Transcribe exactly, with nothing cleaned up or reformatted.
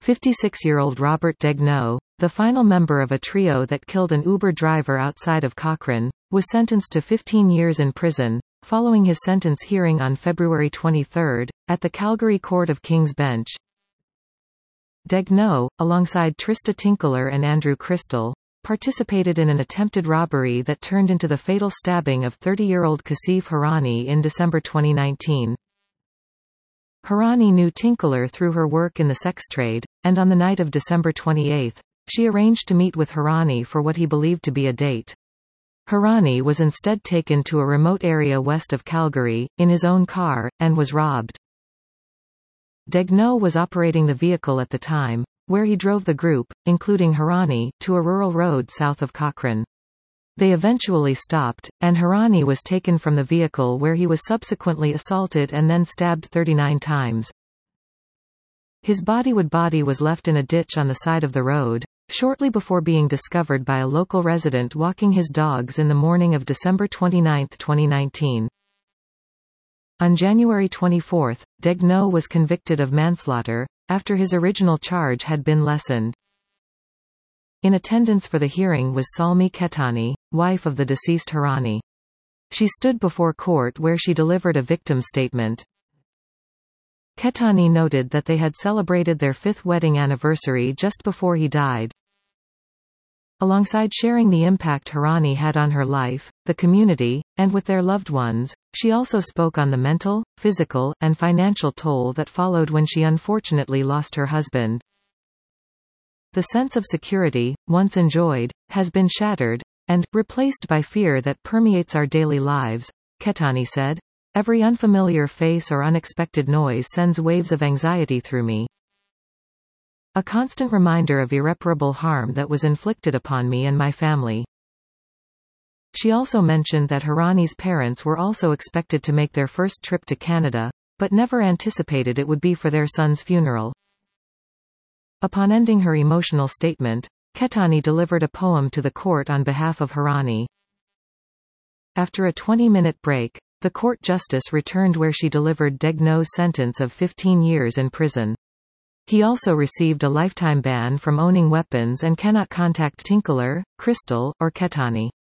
fifty-six-year-old Robert Degnaud, the final member of a trio that killed an Uber driver outside of Cochrane, was sentenced to fifteen years in prison, following his sentence hearing on February twenty-third, at the Calgary Court of King's Bench. Degnaud, alongside Trista Tinkler and Andrew Crystal, participated in an attempted robbery that turned into the fatal stabbing of thirty-year-old Kasif Harani in December twenty nineteen. Harani knew Tinkler through her work in the sex trade, and on the night of December twenty-eighth, she arranged to meet with Harani for what he believed to be a date. Harani was instead taken to a remote area west of Calgary, in his own car, and was robbed. Degnaud was operating the vehicle at the time, where he drove the group, including Harani, to a rural road south of Cochrane. They eventually stopped, and Harani was taken from the vehicle where he was subsequently assaulted and then stabbed thirty-nine times. His bodywood body was left in a ditch on the side of the road, shortly before being discovered by a local resident walking his dogs in the morning of December twenty-ninth, twenty nineteen. On January twenty-fourth, Degnaud was convicted of manslaughter, after his original charge had been lessened. In attendance for the hearing was Salmi Ketani, wife of the deceased Harani. She stood before court where she delivered a victim statement. Ketani noted that they had celebrated their fifth wedding anniversary just before he died. Alongside sharing the impact Harani had on her life, the community, and with their loved ones, she also spoke on the mental, physical, and financial toll that followed when she unfortunately lost her husband. The sense of security, once enjoyed, has been shattered, and, replaced by fear that permeates our daily lives, Ketani said. Every unfamiliar face or unexpected noise sends waves of anxiety through me. A constant reminder of irreparable harm that was inflicted upon me and my family. She also mentioned that Harani's parents were also expected to make their first trip to Canada, but never anticipated it would be for their son's funeral. Upon ending her emotional statement, Ketani delivered a poem to the court on behalf of Harani. After a twenty-minute break, the court justice returned where she delivered Degnaud's sentence of fifteen years in prison. He also received a lifetime ban from owning weapons and cannot contact Tinkler, Crystal, or Ketani.